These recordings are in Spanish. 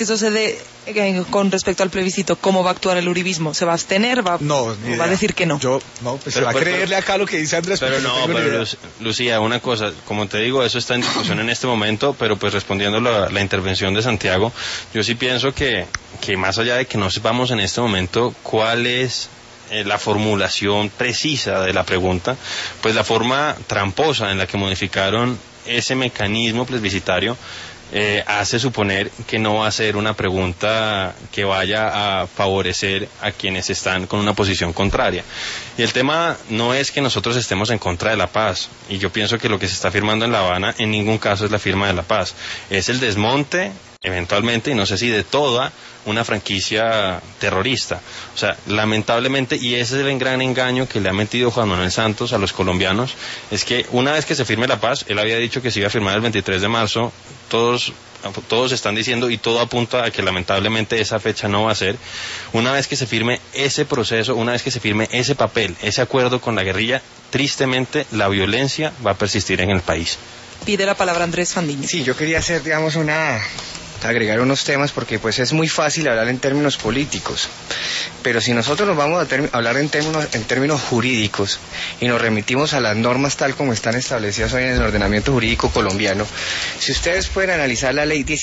¿Qué sucede con respecto al plebiscito? ¿Cómo va a actuar el uribismo? ¿Se va a abstener? No, ¿Va a decir que no? Pues se va a creerle acá lo que dice Andrés. Pero Lucía, una cosa, como te digo, eso está en discusión en este momento, pero pues respondiendo la intervención de Santiago, yo sí pienso que más allá de que no sepamos en este momento cuál es la formulación precisa de la pregunta, pues la forma tramposa en la que modificaron ese mecanismo plebiscitario hace suponer que no va a ser una pregunta que vaya a favorecer a quienes están con una posición contraria. Y el tema no es que nosotros estemos en contra de la paz, y yo pienso que lo que se está firmando en La Habana en ningún caso es la firma de la paz, es el desmonte, eventualmente, y no sé si de toda una franquicia terrorista. O sea, lamentablemente, y ese es el gran engaño que le ha metido Juan Manuel Santos a los colombianos, es que una vez que se firme la paz, él había dicho que se iba a firmar el 23 de marzo, todos están diciendo y todo apunta a que lamentablemente esa fecha no va a ser. Una vez que se firme ese proceso, una vez que se firme ese papel, ese acuerdo con la guerrilla, tristemente la violencia va a persistir en el país. Pide la palabra Andrés Fandiño. Sí, yo quería hacer, agregar unos temas porque pues es muy fácil hablar en términos políticos, pero si nosotros nos vamos a hablar en términos jurídicos y nos remitimos a las normas tal como están establecidas hoy en el ordenamiento jurídico colombiano, si ustedes pueden analizar la ley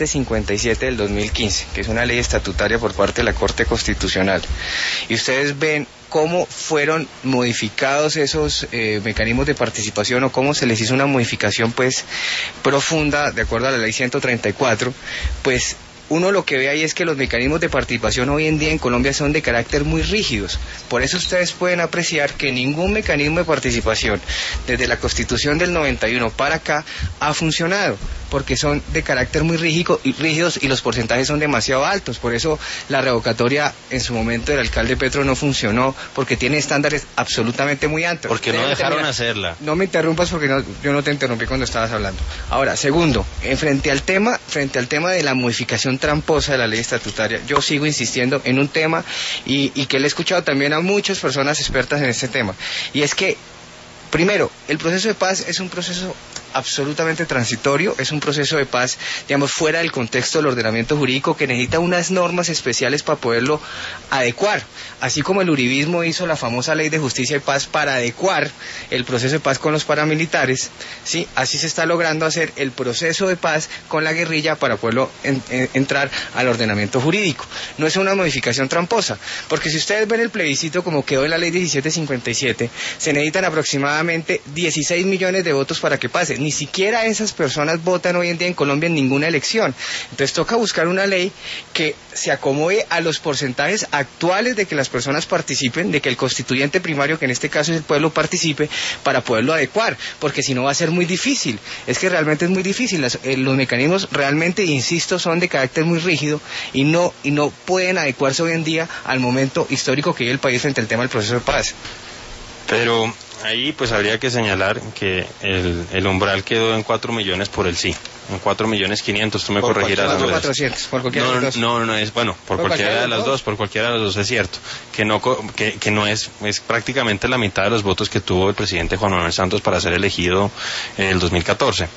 1757 del 2015, que es una ley estatutaria por parte de la Corte Constitucional, y ustedes ven cómo fueron modificados esos mecanismos de participación o cómo se les hizo una modificación pues profunda de acuerdo a la ley 134, pues uno lo que ve ahí es que los mecanismos de participación hoy en día en Colombia son de carácter muy rígidos. Por eso ustedes pueden apreciar que ningún mecanismo de participación desde la Constitución del 91 para acá ha funcionado, porque son de carácter muy rígidos y los porcentajes son demasiado altos. Por eso la revocatoria en su momento del alcalde Petro no funcionó, porque tiene estándares absolutamente muy altos. Porque no dejaron hacerla. No me interrumpas porque yo no te interrumpí cuando estabas hablando. Ahora, segundo, frente al tema de la modificación tramposa de la ley estatutaria, yo sigo insistiendo en un tema y que le he escuchado también a muchas personas expertas en este tema, y es que primero, el proceso de paz es un proceso absolutamente transitorio, es un proceso de paz, fuera del contexto del ordenamiento jurídico que necesita unas normas especiales para poderlo adecuar, así como el uribismo hizo la famosa ley de justicia y paz para adecuar el proceso de paz con los paramilitares, ¿sí? Así se está logrando hacer el proceso de paz con la guerrilla para poderlo entrar al ordenamiento jurídico. No es una modificación tramposa, porque si ustedes ven el plebiscito como quedó en la ley 1757, se necesitan aproximadamente 16 millones de votos para que pase. Ni siquiera esas personas votan hoy en día en Colombia en ninguna elección. Entonces toca buscar una ley que se acomode a los porcentajes actuales de que las personas participen, de que el constituyente primario, que en este caso es el pueblo, participe, para poderlo adecuar, porque si no va a ser muy difícil. Es que realmente es muy difícil. Los mecanismos realmente, insisto, son de carácter muy rígido y no pueden adecuarse hoy en día al momento histórico que vive el país frente al tema del proceso de paz. Pero ahí pues habría que señalar que el umbral quedó en 4 millones por el sí, en 4.500.000, tú me corregirás. 4.400.000, por cualquiera de las dos. No, es bueno, por cualquiera de las dos, por cualquiera de las dos es cierto, que no es prácticamente la mitad de los votos que tuvo el presidente Juan Manuel Santos para ser elegido en el 2014.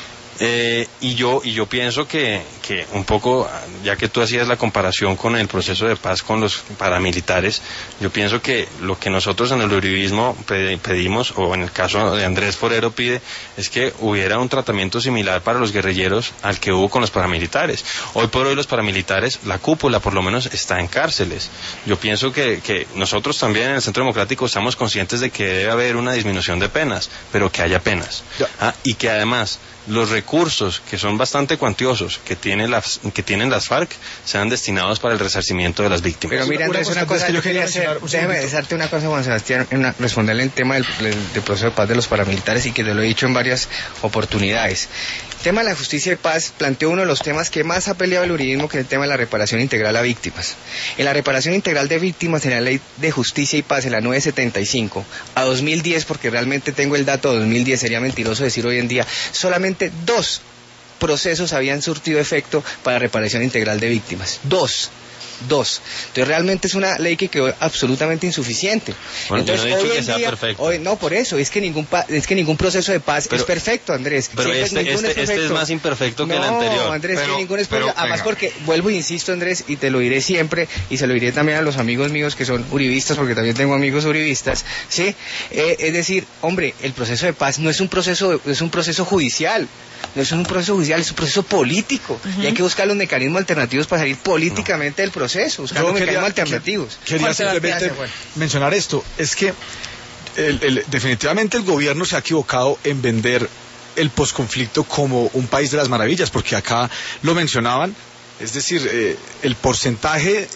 Y yo pienso que un poco, ya que tú hacías la comparación con el proceso de paz con los paramilitares, yo pienso que lo que nosotros en el uribismo pedimos, o en el caso de Andrés Forero pide, es que hubiera un tratamiento similar para los guerrilleros al que hubo con los paramilitares. Hoy por hoy los paramilitares, la cúpula por lo menos está en cárceles. Yo pienso que nosotros también en el Centro Democrático estamos conscientes de que debe haber una disminución de penas, pero que haya penas. Y que además los recursos, que son bastante cuantiosos, que tienen las FARC, sean destinados para el resarcimiento de las víctimas. Pero mira, Andrés, una cosa que yo quería hacer, déjame decirte una cosa, Juan Sebastián, responderle el tema del proceso de paz de los paramilitares, y que te lo he dicho en varias oportunidades. El tema de la justicia y paz planteó uno de los temas que más ha peleado el uribismo, que es el tema de la reparación integral a víctimas. En la reparación integral de víctimas, en la ley de justicia y paz, en la 975, a 2010, porque realmente tengo el dato de 2010, sería mentiroso decir hoy en día, solamente 2 procesos habían surtido efecto para reparación integral de víctimas. 2. 2. Entonces realmente es una ley que quedó absolutamente insuficiente. Bueno, entonces, yo no he dicho hoy que en sea día, perfecto. no, por eso, es que ningún proceso de paz es perfecto, Andrés. Pero Siempre, este es más imperfecto que el anterior. No, Andrés, Pero, que ninguno es perfecto. Además porque, vuelvo e insisto, Andrés, y te lo diré siempre, y se lo diré también a los amigos míos que son uribistas, porque también tengo amigos uribistas, ¿sí? Es decir, hombre, el proceso de paz no es un proceso, es un proceso judicial. No es un proceso judicial, es un proceso político. Y hay que buscar los mecanismos alternativos para salir políticamente del proceso, buscar los mecanismos alternativos. Quería simplemente mencionar esto, es que definitivamente el gobierno se ha equivocado en vender el posconflicto como un país de las maravillas, porque acá lo mencionaban, es decir, el porcentaje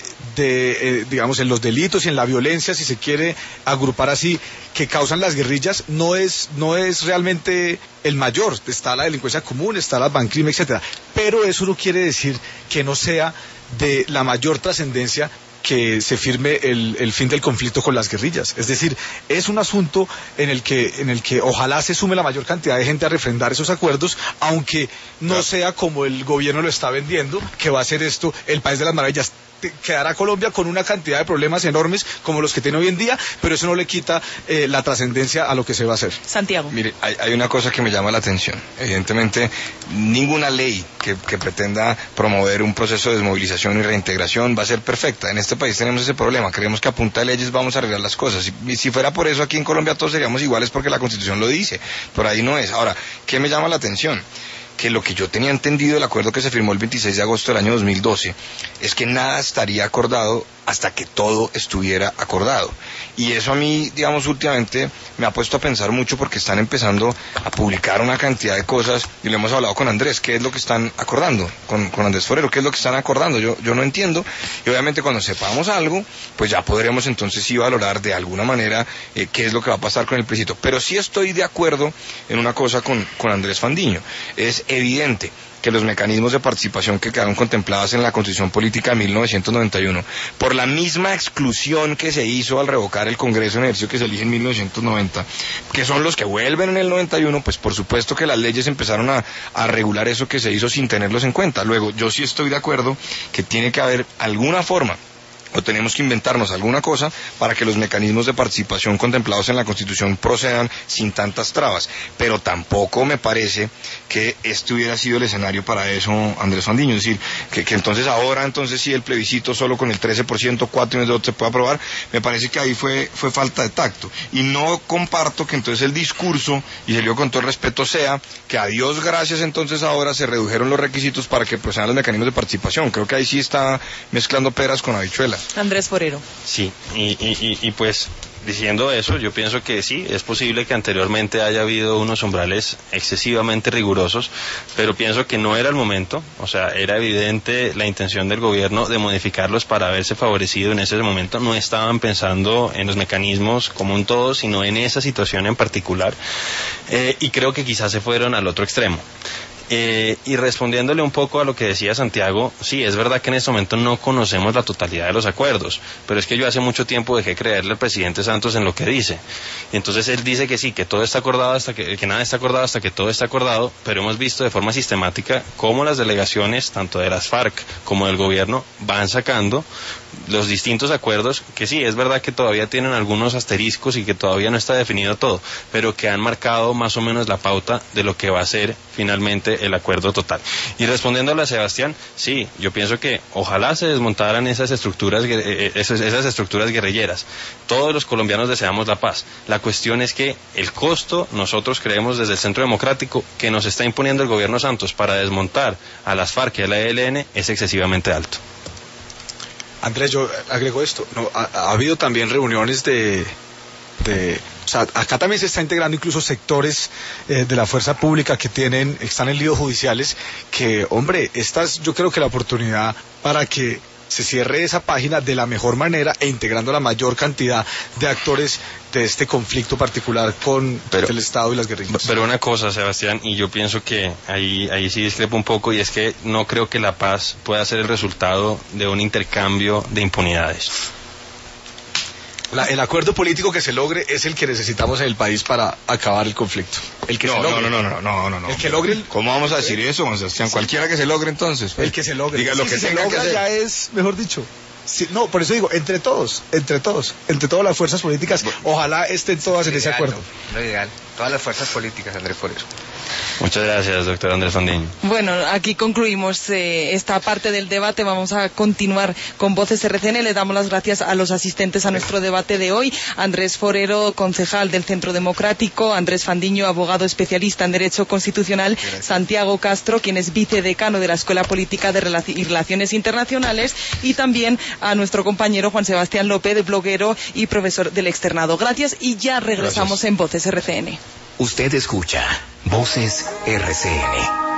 de, digamos, en los delitos y en la violencia, si se quiere agrupar así, que causan las guerrillas, no es realmente el mayor. Está la delincuencia común, está la bancrimen, etcétera. Pero eso no quiere decir que no sea de la mayor trascendencia que se firme el fin del conflicto con las guerrillas. Es decir, es un asunto en el que ojalá se sume la mayor cantidad de gente a refrendar esos acuerdos, aunque no sea como el gobierno lo está vendiendo, que va a ser esto el país de las maravillas. Quedará Colombia con una cantidad de problemas enormes como los que tiene hoy en día, pero eso no le quita la trascendencia a lo que se va a hacer. Santiago. Mire, hay una cosa que me llama la atención. Evidentemente, ninguna ley que pretenda promover un proceso de desmovilización y reintegración va a ser perfecta. En este país tenemos ese problema. Creemos que a punta de leyes vamos a arreglar las cosas. Y si fuera por eso, aquí en Colombia todos seríamos iguales porque la Constitución lo dice. Por ahí no es. Ahora, ¿qué me llama la atención? Que lo que yo tenía entendido del acuerdo que se firmó el 26 de agosto del año 2012 es que nada estaría acordado hasta que todo estuviera acordado. Y eso a mí, digamos, últimamente me ha puesto a pensar mucho porque están empezando a publicar una cantidad de cosas y lo hemos hablado con Andrés, ¿qué es lo que están acordando? Con Andrés Forero, ¿qué es lo que están acordando? Yo no entiendo y obviamente cuando sepamos algo, pues ya podremos entonces sí valorar de alguna manera qué es lo que va a pasar con el plebiscito. Pero sí estoy de acuerdo en una cosa con Andrés Fandiño. Es evidente que los mecanismos de participación que quedaron contemplados en la Constitución Política de 1991, por la misma exclusión que se hizo al revocar el Congreso en ejercicio que se elige en 1990, que son los que vuelven en el 91, pues por supuesto que las leyes empezaron a regular eso que se hizo sin tenerlos en cuenta. Luego, yo sí estoy de acuerdo que tiene que haber alguna forma o tenemos que inventarnos alguna cosa para que los mecanismos de participación contemplados en la Constitución procedan sin tantas trabas. Pero tampoco me parece que este hubiera sido el escenario para eso, Andrés Fandiño. Es decir, que entonces ahora, sí, el plebiscito solo con el 13%, 4 años de voto se puede aprobar, me parece que ahí fue falta de tacto. Y no comparto que entonces el discurso, y se lo digo con todo el respeto, sea que a Dios gracias entonces ahora se redujeron los requisitos para que procedan los mecanismos de participación. Creo que ahí sí está mezclando peras con habichuelas. Andrés Forero. Sí, y pues diciendo eso, yo pienso que sí, es posible que anteriormente haya habido unos umbrales excesivamente rigurosos, pero pienso que no era el momento, o sea, era evidente la intención del gobierno de modificarlos para haberse favorecido en ese momento, no estaban pensando en los mecanismos como un todo, sino en esa situación en particular, y creo que quizás se fueron al otro extremo. Y respondiéndole un poco a lo que decía Santiago, sí, es verdad que en este momento no conocemos la totalidad de los acuerdos, pero es que yo hace mucho tiempo dejé creerle al presidente Santos en lo que dice. Y entonces él dice que sí, que todo está acordado que nada está acordado hasta que todo está acordado, pero hemos visto de forma sistemática cómo las delegaciones, tanto de las FARC como del gobierno, van sacando los distintos acuerdos, que sí, es verdad que todavía tienen algunos asteriscos y que todavía no está definido todo, pero que han marcado más o menos la pauta de lo que va a ser finalmente el acuerdo total. Y respondiéndole a Sebastián, sí, yo pienso que ojalá se desmontaran esas estructuras guerrilleras. Todos los colombianos deseamos la paz. La cuestión es que el costo, nosotros creemos desde el Centro Democrático, que nos está imponiendo el gobierno Santos para desmontar a las FARC y a la ELN es excesivamente alto. Andrés, yo agrego esto, ha habido también reuniones o sea, acá también se está integrando incluso sectores de la fuerza pública que están en líos judiciales, que, hombre, esta es yo creo que la oportunidad para que se cierre esa página de la mejor manera e integrando la mayor cantidad de actores de este conflicto particular con el Estado y las guerrillas. Pero una cosa, Sebastián, y yo pienso que ahí sí discrepo un poco, y es que no creo que la paz pueda ser el resultado de un intercambio de impunidades. El acuerdo político que se logre es el que necesitamos en el país para acabar el conflicto. El que se logre. No. El que logre. ¿Cómo vamos a decir eso, Sebastián? Cualquiera que se logre entonces. El que se logre. Diga lo que se tenga logra que hacer. Ya es, mejor dicho. Sí, no, por eso digo, entre todas las fuerzas políticas, ojalá estén todas en ese acuerdo. Lo ideal, todas las fuerzas políticas, Andrés Forero. Muchas gracias, doctor Andrés Fandiño. Bueno, aquí concluimos esta parte del debate. Vamos a continuar con Voces RCN. Le damos las gracias a los asistentes a nuestro debate de hoy. Andrés Forero, concejal del Centro Democrático. Andrés Fandiño, abogado especialista en Derecho Constitucional. Gracias. Santiago Castro, quien es vicedecano de la Escuela Política de y Relaciones Internacionales. Y también a nuestro compañero Juan Sebastián López, bloguero y profesor del externado. Gracias y ya regresamos en Voces RCN. Usted escucha Voces RCN.